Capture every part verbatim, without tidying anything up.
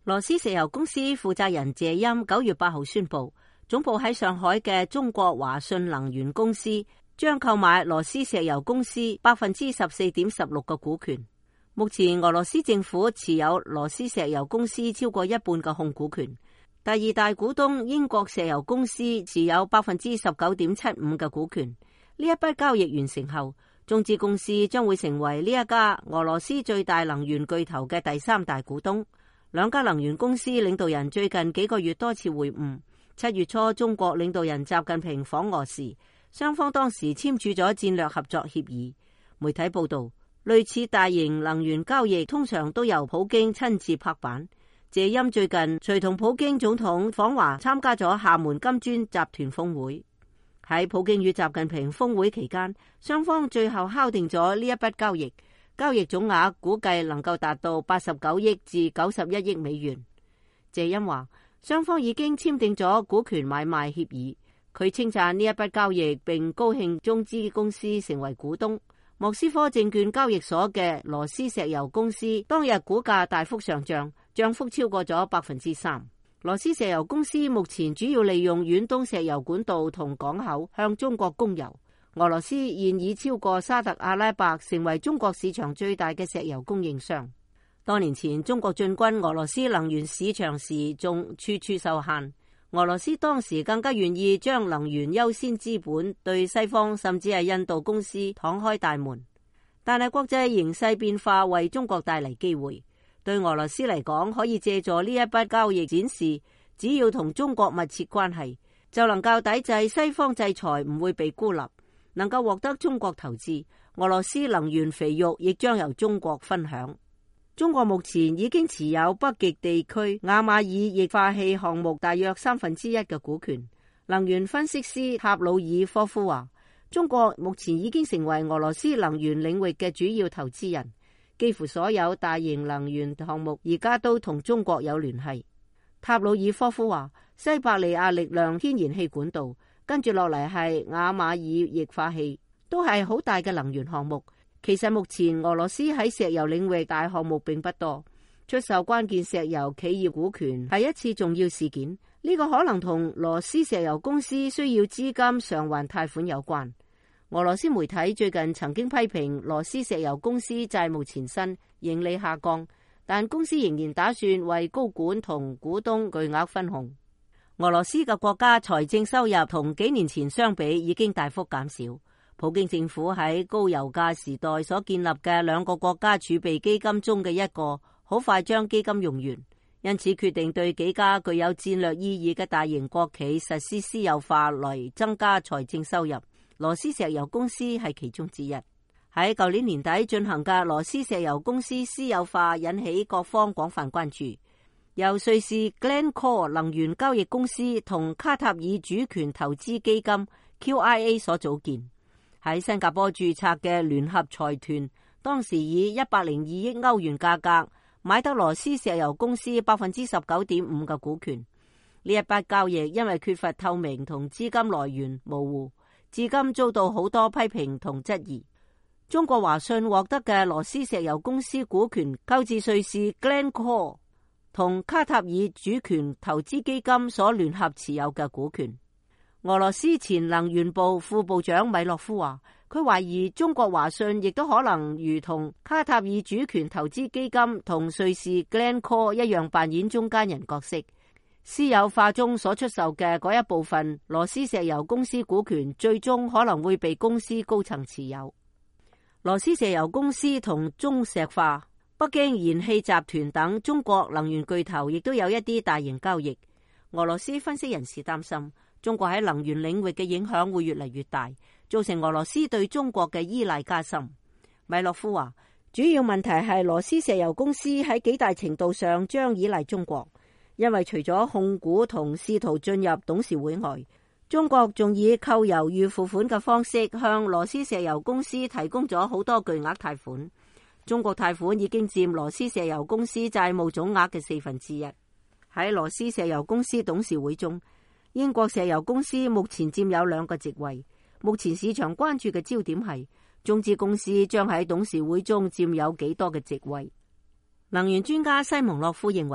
羅斯石油公司負責人謝欽九月八號宣布，總部喺上海嘅中國華信能源公司將購買羅斯石油公司百分之十四點十六嘅股權。目前俄羅斯政府持有羅斯石油公司超過一半嘅控股權，第二大股東英國石油公司持有百分之十九點七五嘅股權。呢一筆交易完成後，中資公司將會成為呢一家俄羅斯最大能源巨頭嘅第三大股東。兩家能源公司領導人最近幾個月多次會晤。七月初，中國領導人習近平訪俄時，雙方當時簽署咗戰略合作協議。媒體報道，類似大型能源交易通常都由普京親自拍板。謝欽最近隨同普京總統訪華，參加咗廈門金磚集團峰會。喺普京與習近平峰會期間，雙方最後敲定咗呢一筆交易。交易總額估計能夠達到八十九億至九十一億美元。謝欽話，雙方已經簽訂咗股權買賣協議。佢稱讚呢一筆交易，並高興中資公司成為股東。莫斯科證券交易所嘅羅斯石油公司當日股價大幅上漲，漲幅超過咗百分之三。羅斯石油公司目前主要利用遠東石油管道同港口向中國供油。俄羅斯現已超過沙特阿拉伯，成為中國市場最大嘅石油供應商。多年前中國進軍俄羅斯能源市場時，仲處處受限。俄羅斯當時更加願意將能源優先資本對西方甚至係印度公司敞開大門。但係國際形勢變化為中國帶嚟機會，對俄羅斯嚟講，可以借助呢一筆交易展示，只要同中國密切關係，就能夠抵制西方制裁，唔會被孤立，能夠獲得中國投資。俄羅斯能源肥肉亦將由中國分享。中國目前已經持有北極地區亞馬爾液化氣項目大約三分之一嘅股權。能源分析師塔魯爾科夫話，中國目前已經成為俄羅斯能源領域嘅主要投資人，幾乎所有大型能源項目而家都同中國有聯繫。塔魯爾科夫話，西伯利亞力量天然氣管道，跟住落嚟係亞馬爾液化氣，都係好大嘅能源項目。其實目前俄羅斯喺石油領域大項目並不多，出售關鍵石油企業股權係一次重要事件。呢個可能同羅斯石油公司需要資金償還貸款有關。俄羅斯媒體最近曾經批評羅斯石油公司債務纏身，盈利下降，但公司仍然打算為高管同股東巨額分紅。俄羅斯嘅國家財政收入同幾年前相比已經大幅減少。普京政府喺高油價時代所建立嘅兩個國家儲備基金中嘅一個，好快將基金用完，因此決定對幾家具有戰略意義嘅大型國企實施私有化嚟增加財政收入。羅斯石油公司係其中之一。喺舊年年底進行嘅羅斯石油公司私有化引起各方廣泛關注。由瑞士 Glencore 能源交易公司同卡塔爾主權投資基金 Q I A 所組建，喺新加坡註冊嘅聯合財團，當時以一百零二億歐元價格買得羅斯石油公司百分之十九點五嘅股權。呢一筆交易因為缺乏透明同資金來源模糊，至今遭到好多批評同質疑。中國華信獲得嘅羅斯石油公司股權購自瑞士 Glencore 同卡塔爾主權投資基金所聯合持有嘅股權。俄羅斯前能源部副部長米洛夫話，佢懷疑中國華信亦都可能如同卡塔爾主權投資基金同瑞士 Glencore 一樣扮演中間人角色。私有化中所出售嘅嗰一部分羅斯石油公司股權，最終可能會被公司高層持有。羅斯石油公司同中石化、北京燃氣集團等中國能源巨頭亦都有一啲大型交易。俄羅斯分析人士擔心，中國喺能源領域嘅影響會越嚟越大，造成俄羅斯對中國嘅依賴加深。米洛夫話，主要問題係羅斯石油公司喺幾大程度上將依賴中國，因為除咗控股同試圖進入董事會外，中國仲以扣猶預付款嘅方式向羅斯石油公司提供咗好多巨額貸款。中國貸款已經佔羅斯石油公司債務總額嘅四分之一。喺羅斯石油公司董事會中，英國石油公司目前佔有兩個席位。目前市場關注嘅焦點係中資公司將喺董事會中佔有幾多嘅席位。能源專家西蒙諾夫認為，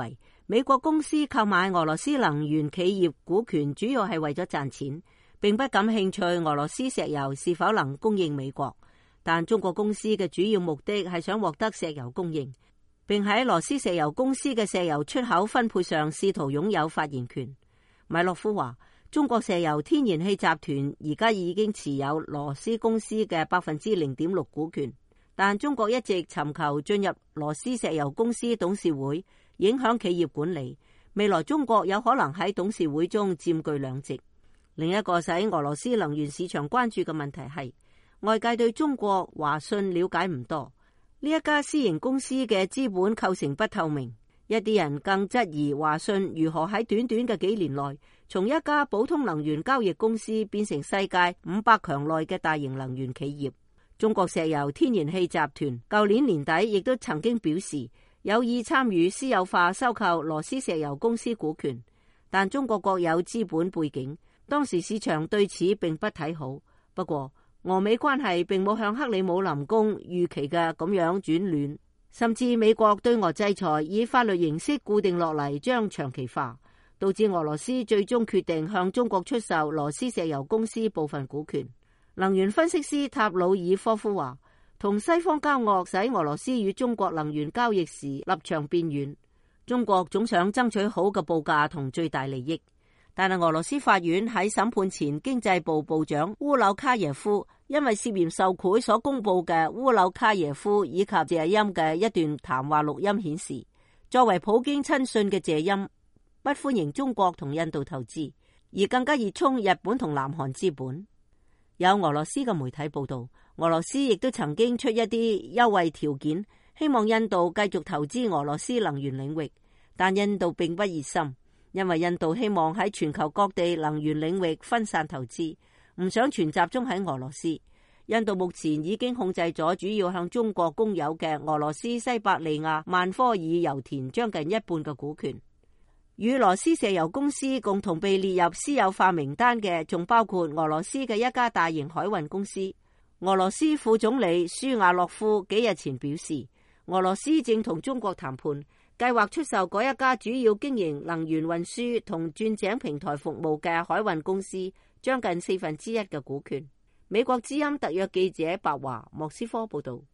美國公司購買俄羅斯能源企業股權主要係為咗賺錢，並不感興趣俄羅斯石油是否能供應美國。但中國公司嘅主要目的係想獲得石油供應，並喺羅斯石油公司嘅石油出口分配上試圖擁有發言權。米洛夫話，中國石油天然氣集團而家已經持有羅斯公司嘅百分之零點六股權，但中國一直尋求進入羅斯石油公司董事會，影響企業管理。未來中國有可能喺董事會中佔據兩席。另一個使俄羅斯能源市場關注嘅問題係，外界對中國華信了解唔多，呢一家私營公司嘅資本構成不透明。一啲人更質疑華信如何喺短短嘅幾年內，從一家普通能源交易公司變成世界五百強內嘅大型能源企業。中國石油天然氣集團舊年年底亦都曾經表示有意參與私有化收購羅斯石油公司股權，但中國國有資本背景，當時市場對此並不睇好。不過俄美關係並冇向克里姆林宮預期嘅咁樣轉暖，甚至美國對俄制裁以法律形式固定落嚟，將長期化，導致俄羅斯最終決定向中國出售羅斯石油公司部分股權。能源分析師塔魯爾科夫話，同西方交惡使俄羅斯與中國能源交易時立場變遠，中國總想爭取好嘅報價同最大利益。但係俄羅斯法院喺審判前，經濟部部長烏柳卡耶夫因為涉嫌受賄所公布嘅烏柳卡耶夫以及謝欽嘅一段談話錄音顯示，作為普京親信嘅謝欽不歡迎中國同印度投資，而更加熱衷日本同南韓資本。有俄羅斯嘅媒體報道，俄羅斯亦都曾經出一啲優惠條件，希望印度繼續投資俄羅斯能源領域，但印度並不熱心。因為印度希望喺全球各地能源領域分散投資，唔想全集中喺俄羅斯。印度目前已經控制咗主要向中國公有嘅俄羅斯西伯利亞曼科爾油田將近一半嘅股權。與羅斯石油公司共同被列入私有化名單嘅，仲包括俄羅斯嘅一家大型海運公司。俄羅斯副總理舒亞洛夫幾日前表示，俄羅斯正同中國談判，計劃出售嗰一家主要經營能源運輸同鑽井平台服務嘅海運公司將近四分之一嘅股權。美國之音特約記者白華莫斯科報道。